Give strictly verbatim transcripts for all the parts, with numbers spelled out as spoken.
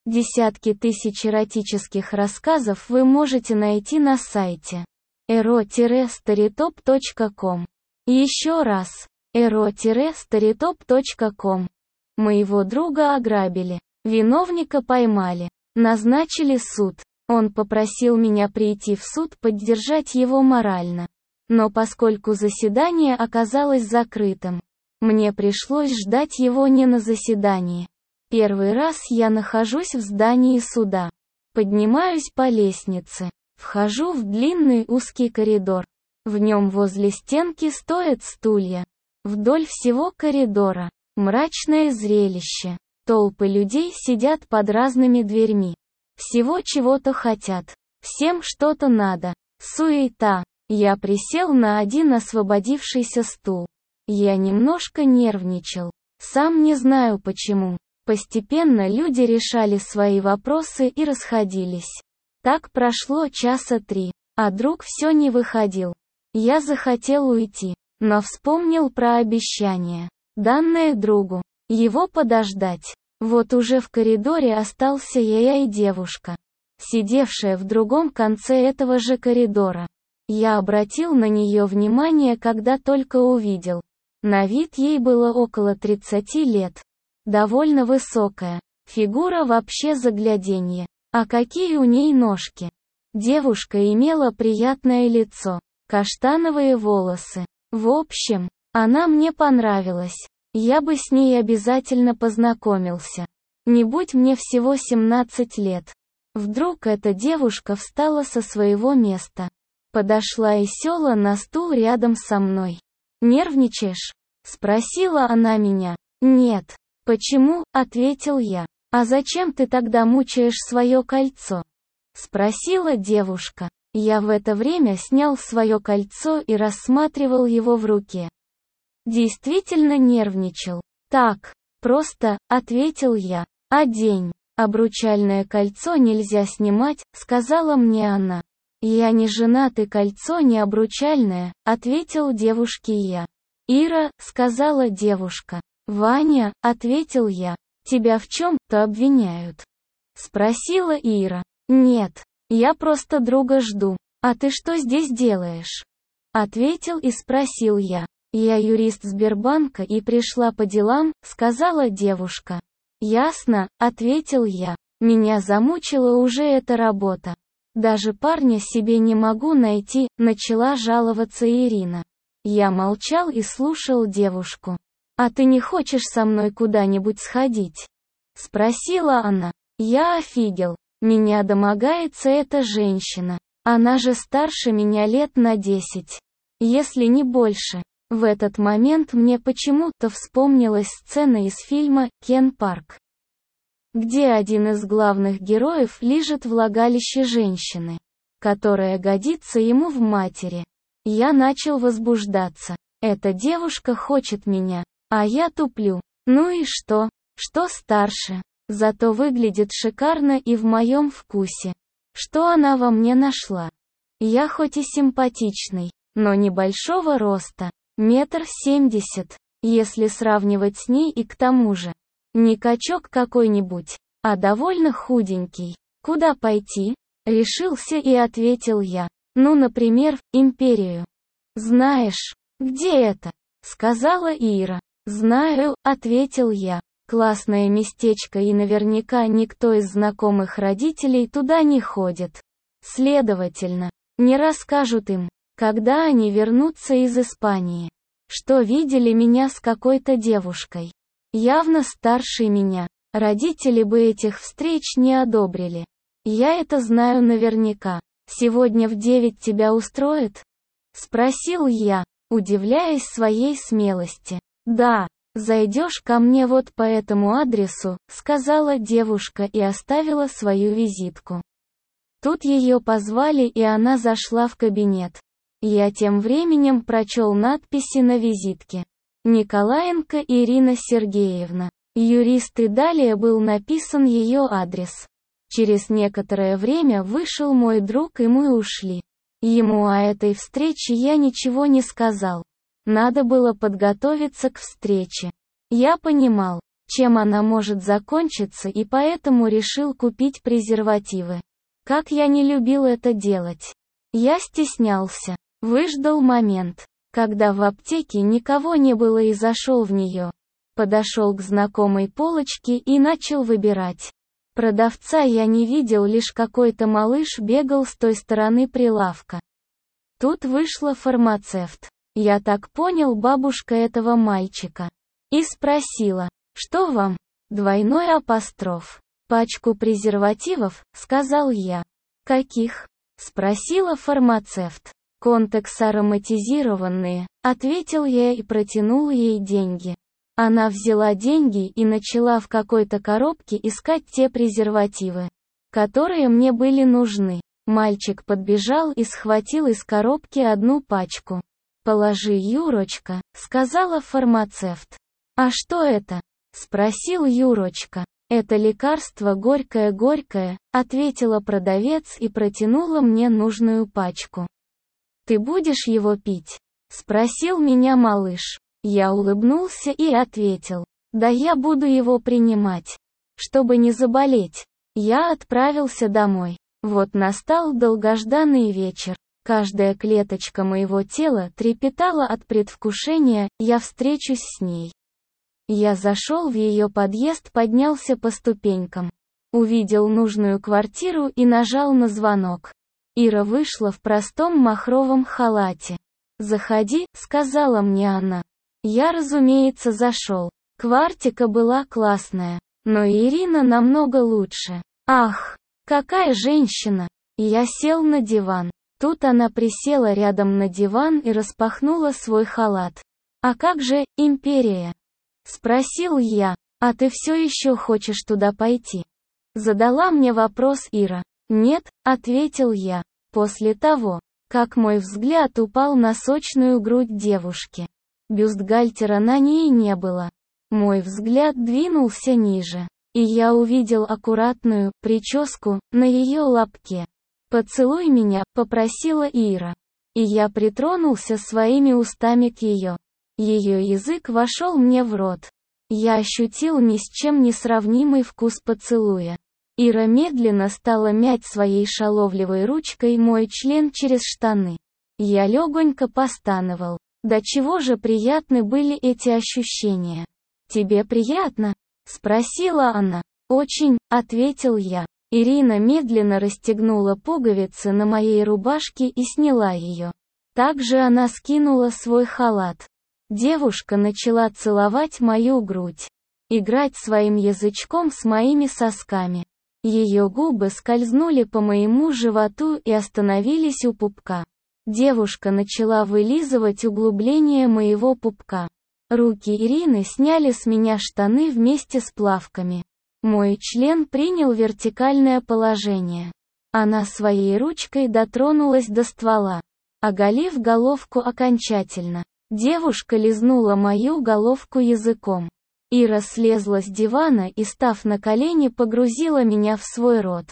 Десятки тысяч эротических рассказов вы можете найти на сайте эро старитоп точка ком. Еще раз, эро старитоп точка ком. Моего друга ограбили, виновника поймали, назначили суд. Он попросил меня прийти в суд поддержать его морально. Но поскольку заседание оказалось закрытым, мне пришлось ждать его не на заседании. Первый раз я нахожусь в здании суда. Поднимаюсь по лестнице. Вхожу в длинный узкий коридор. В нем возле стенки стоят стулья. Вдоль всего коридора мрачное зрелище. Толпы людей сидят под разными дверьми. Всего чего-то хотят. Всем что-то надо. Суета. Я присел на один освободившийся стул. Я немножко нервничал. Сам не знаю почему. Постепенно люди решали свои вопросы и расходились. Так прошло часа три, а друг все не выходил. Я захотел уйти, но вспомнил про обещание, данное другу, его подождать. Вот уже в коридоре остался я и девушка, сидевшая в другом конце этого же коридора. Я обратил на нее внимание, когда только увидел. На вид ей было около тридцати лет. Довольно высокая, фигура вообще загляденье. А какие у ней ножки! Девушка имела приятное лицо, каштановые волосы. В общем, она мне понравилась. Я бы с ней обязательно познакомился. Не будь мне всего семнадцать лет. Вдруг эта девушка встала со своего места. Подошла и села на стул рядом со мной. «Нервничаешь?» — спросила она меня. «Нет». «Почему?» — ответил я. «А зачем ты тогда мучаешь свое кольцо?» — спросила девушка. Я в это время снял свое кольцо и рассматривал его в руке. Действительно нервничал. «Так, просто», — ответил я. «Одень. Обручальное кольцо нельзя снимать», — сказала мне она. «Я не женат и кольцо не обручальное», — ответил девушке я. «Ира», — сказала девушка. «Ваня», — ответил я, — «тебя в чем-то обвиняют?» — спросила Ира. «Нет, я просто друга жду. А ты что здесь делаешь?» — ответил и спросил я. «Я юрист Сбербанка и пришла по делам», — сказала девушка. «Ясно», — ответил я. «Меня замучила уже эта работа. Даже парня себе не могу найти», — начала жаловаться Ирина. Я молчал и слушал девушку. «А ты не хочешь со мной куда-нибудь сходить?» — спросила она. Я офигел. Меня домогается эта женщина. Она же старше меня лет на десять. Если не больше. В этот момент мне почему-то вспомнилась сцена из фильма «Кен Парк», где один из главных героев лижет влагалище женщины, которая годится ему в матери. Я начал возбуждаться. Эта девушка хочет меня. А я туплю. Ну и что? Что старше? Зато выглядит шикарно и в моем вкусе. Что она во мне нашла? Я хоть и симпатичный, но небольшого роста. Метр семьдесят. Если сравнивать с ней и к тому же. Не качок какой-нибудь, а довольно худенький. Куда пойти? Решился и ответил я. Ну, например, в Империю. Знаешь, где это? Сказала Ира. «Знаю», — ответил я. «Классное местечко и наверняка никто из знакомых родителей туда не ходит. Следовательно, не расскажут им, когда они вернутся из Испании, что видели меня с какой-то девушкой. Явно старше меня. Родители бы этих встреч не одобрили. Я это знаю наверняка. Сегодня в девять тебя устроит?» — спросил я, удивляясь своей смелости. «Да, зайдешь ко мне вот по этому адресу», — сказала девушка и оставила свою визитку. Тут ее позвали и она зашла в кабинет. Я тем временем прочел надписи на визитке. Николаенко Ирина Сергеевна. Юрист, и далее был написан ее адрес. Через некоторое время вышел мой друг и мы ушли. Ему о этой встрече я ничего не сказал. Надо было подготовиться к встрече. Я понимал, чем она может закончиться, и поэтому решил купить презервативы. Как я не любил это делать. Я стеснялся. Выждал момент, когда в аптеке никого не было, и зашел в нее. Подошел к знакомой полочке и начал выбирать. Продавца я не видел, лишь какой-то малыш бегал с той стороны прилавка. Тут вышла фармацевт. Я так понял, бабушка этого мальчика. И спросила: «Что вам?» Двойной апостроф. «Пачку презервативов», — сказал я. «Каких?» — спросила фармацевт. «Контекс ароматизированные», — ответил я и протянул ей деньги. Она взяла деньги и начала в какой-то коробке искать те презервативы, которые мне были нужны. Мальчик подбежал и схватил из коробки одну пачку. «Положи, Юрочка», — сказала фармацевт. «А что это?» — спросил Юрочка. «Это лекарство горькое-горькое», — ответила продавец и протянула мне нужную пачку. «Ты будешь его пить?» — спросил меня малыш. Я улыбнулся и ответил: «Да, я буду его принимать. Чтобы не заболеть». Я отправился домой. Вот настал долгожданный вечер. Каждая клеточка моего тела трепетала от предвкушения, я встречусь с ней. Я зашел в ее подъезд, поднялся по ступенькам. Увидел нужную квартиру и нажал на звонок. Ира вышла в простом махровом халате. «Заходи», — сказала мне она. Я, разумеется, зашел. Квартира была классная, но Ирина намного лучше. Ах, какая женщина! Я сел на диван. Тут она присела рядом на диван и распахнула свой халат. «А как же, империя?» — спросил я. «А ты все еще хочешь туда пойти?» Задала мне вопрос Ира. «Нет», — ответил я. После того, как мой взгляд упал на сочную грудь девушки. Бюстгальтера на ней не было. Мой взгляд двинулся ниже, и я увидел аккуратную прическу на ее лобке. «Поцелуй меня», — попросила Ира. И я притронулся своими устами к ее. Ее язык вошел мне в рот. Я ощутил ни с чем не сравнимый вкус поцелуя. Ира медленно стала мять своей шаловливой ручкой мой член через штаны. Я легонько постановал. До чего же приятны были эти ощущения. «Тебе приятно?» — спросила она. «Очень», — ответил я. Ирина медленно расстегнула пуговицы на моей рубашке и сняла ее. Также она скинула свой халат. Девушка начала целовать мою грудь. Играть своим язычком с моими сосками. Ее губы скользнули по моему животу и остановились у пупка. Девушка начала вылизывать углубление моего пупка. Руки Ирины сняли с меня штаны вместе с плавками. Мой член принял вертикальное положение. Она своей ручкой дотронулась до ствола, оголив головку окончательно. Девушка лизнула мою головку языком. Ира слезла с дивана и, став на колени, погрузила меня в свой рот.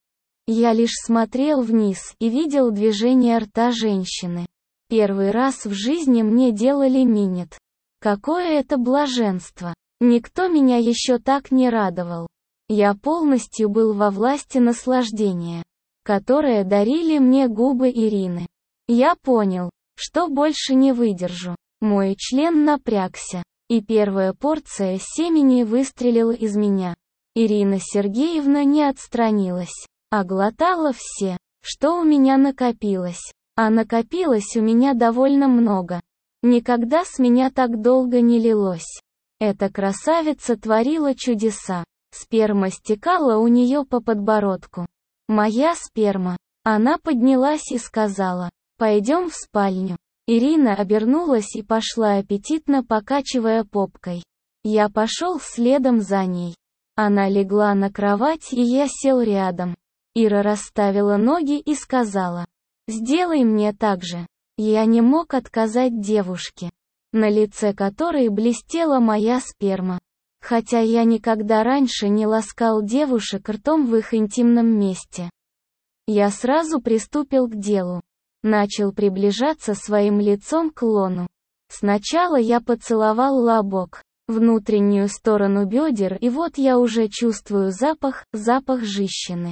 Я лишь смотрел вниз и видел движение рта женщины. Первый раз в жизни мне делали минет. Какое это блаженство! Никто меня еще так не радовал. Я полностью был во власти наслаждения, которое дарили мне губы Ирины. Я понял, что больше не выдержу. Мой член напрягся, и первая порция семени выстрелила из меня. Ирина Сергеевна не отстранилась, а глотала все, что у меня накопилось. А накопилось у меня довольно много. Никогда с меня так долго не лилось. Эта красавица творила чудеса. Сперма стекала у нее по подбородку. Моя сперма. Она поднялась и сказала: «Пойдем в спальню». Ирина обернулась и пошла, аппетитно покачивая попкой. Я пошел следом за ней. Она легла на кровать, и я сел рядом. Ира расставила ноги и сказала: «Сделай мне так же». Я не мог отказать девушке, на лице которой блестела моя сперма. Хотя я никогда раньше не ласкал девушек ртом в их интимном месте. Я сразу приступил к делу. Начал приближаться своим лицом к лону. Сначала я поцеловал лобок, внутреннюю сторону бедер, и вот я уже чувствую запах, запах женщины.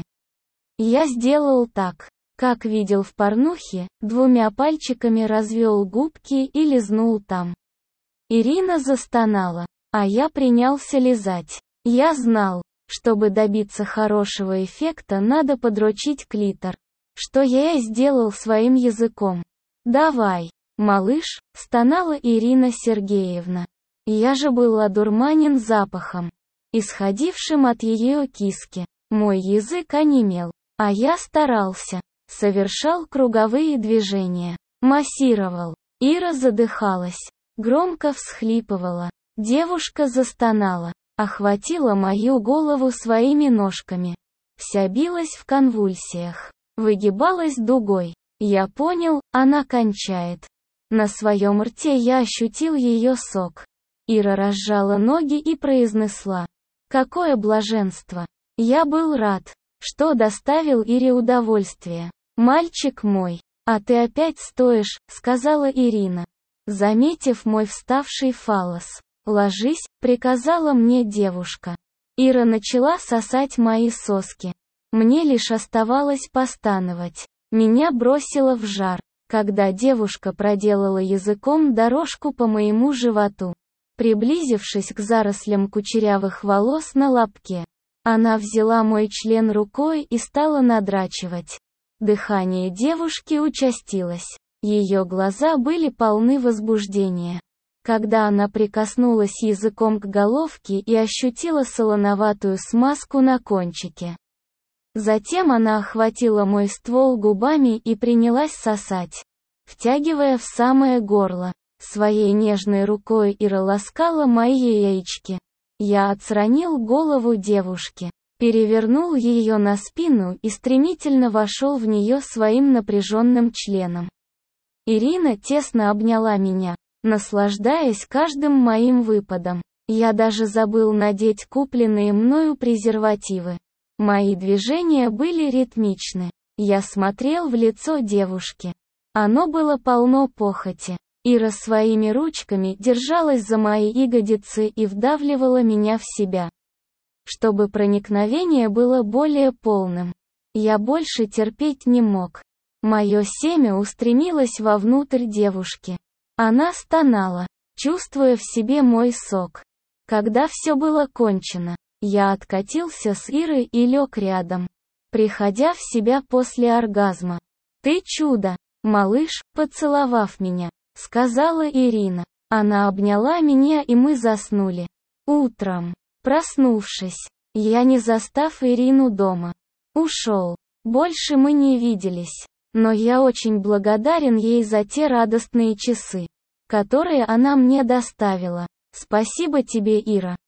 Я сделал так, как видел в порнухе, двумя пальчиками развел губки и лизнул там. Ирина застонала, а я принялся лизать. Я знал, чтобы добиться хорошего эффекта, надо подрочить клитор. Что я и сделал своим языком. «Давай, малыш», — стонала Ирина Сергеевна. Я же был одурманен запахом, исходившим от ее киски. Мой язык онемел, а я старался, совершал круговые движения, массировал. Ира задыхалась, громко всхлипывала. Девушка застонала, охватила мою голову своими ножками. Вся билась в конвульсиях, выгибалась дугой. Я понял, она кончает. На своем рте я ощутил ее сок. Ира разжала ноги и произнесла: «Какое блаженство! Я был рад, что доставил Ире удовольствие. Мальчик мой, а ты опять стоишь», — сказала Ирина, заметив мой вставший фаллос. «Ложись», — приказала мне девушка. Ира начала сосать мои соски. Мне лишь оставалось постановать. Меня бросило в жар, когда девушка проделала языком дорожку по моему животу. Приблизившись к зарослям кучерявых волос на лобке, она взяла мой член рукой и стала надрачивать. Дыхание девушки участилось. Ее глаза были полны возбуждения. Когда она прикоснулась языком к головке и ощутила солоноватую смазку на кончике. Затем она охватила мой ствол губами и принялась сосать, втягивая в самое горло. Своей нежной рукой Ира ласкала мои яички. Я отстранил голову девушки, перевернул ее на спину и стремительно вошел в нее своим напряженным членом. Ирина тесно обняла меня, наслаждаясь каждым моим выпадом. Я даже забыл надеть купленные мною презервативы. Мои движения были ритмичны. Я смотрел в лицо девушки. Оно было полно похоти. Ира своими ручками держалась за мои ягодицы и вдавливала меня в себя, чтобы проникновение было более полным. Я больше терпеть не мог. Мое семя устремилось вовнутрь девушки. Она стонала, чувствуя в себе мой сок. Когда все было кончено, я откатился с Ирой и лег рядом, приходя в себя после оргазма. «Ты чудо, малыш», поцеловав меня, сказала Ирина. Она обняла меня, и мы заснули. Утром, проснувшись, я, не застав Ирину дома, ушел. Больше мы не виделись, но я очень благодарен ей за те радостные часы, которые она мне доставила. Спасибо тебе, Ира.